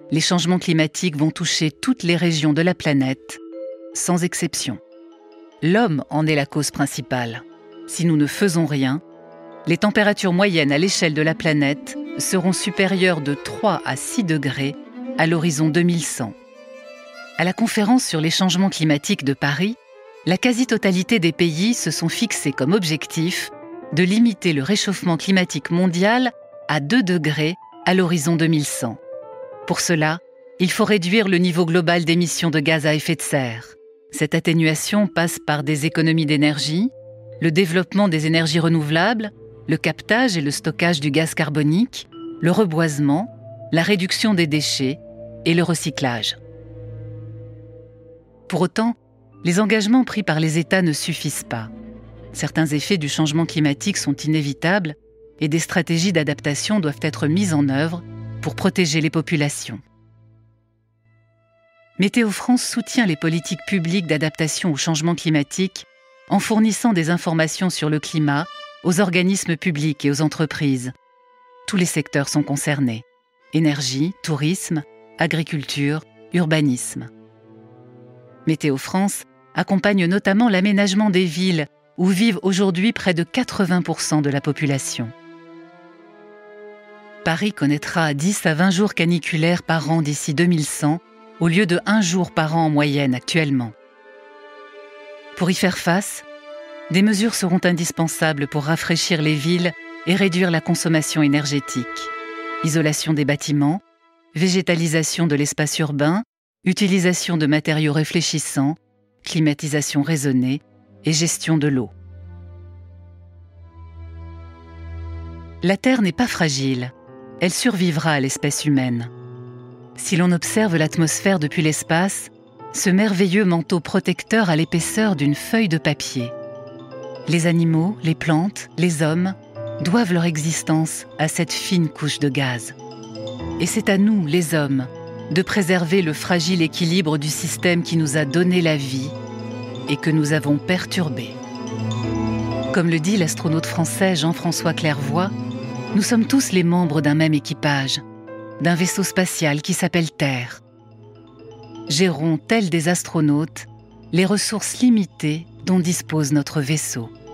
les changements climatiques vont toucher toutes les régions de la planète, sans exception. L'homme en est la cause principale. Si nous ne faisons rien, les températures moyennes à l'échelle de la planète seront supérieures de 3 à 6 degrés à l'horizon 2100. À la conférence sur les changements climatiques de Paris, la quasi-totalité des pays se sont fixés comme objectif de limiter le réchauffement climatique mondial à 2 degrés à l'horizon 2100. Pour cela, il faut réduire le niveau global d'émissions de gaz à effet de serre. Cette atténuation passe par des économies d'énergie, le développement des énergies renouvelables, le captage et le stockage du gaz carbonique, le reboisement, la réduction des déchets et le recyclage. Pour autant, les engagements pris par les États ne suffisent pas. Certains effets du changement climatique sont inévitables et des stratégies d'adaptation doivent être mises en œuvre pour protéger les populations. Météo France soutient les politiques publiques d'adaptation au changement climatique en fournissant des informations sur le climat aux organismes publics et aux entreprises. Tous les secteurs sont concernés: énergie, tourisme, agriculture, urbanisme. Météo France accompagne notamment l'aménagement des villes où vivent aujourd'hui près de 80% de la population. Paris connaîtra 10 à 20 jours caniculaires par an d'ici 2100, au lieu de 1 jour par an en moyenne actuellement. Pour y faire face, des mesures seront indispensables pour rafraîchir les villes et réduire la consommation énergétique. Isolation des bâtiments, végétalisation de l'espace urbain, utilisation de matériaux réfléchissants, climatisation raisonnée et gestion de l'eau. La Terre n'est pas fragile, elle survivra à l'espèce humaine. Si l'on observe l'atmosphère depuis l'espace, ce merveilleux manteau protecteur a l'épaisseur d'une feuille de papier. Les animaux, les plantes, les hommes doivent leur existence à cette fine couche de gaz. Et c'est à nous, les hommes, de préserver le fragile équilibre du système qui nous a donné la vie et que nous avons perturbé. Comme le dit l'astronaute français Jean-François Clairvoy, nous sommes tous les membres d'un même équipage, d'un vaisseau spatial qui s'appelle Terre. Gérons, tels des astronautes, les ressources limitées dont dispose notre vaisseau.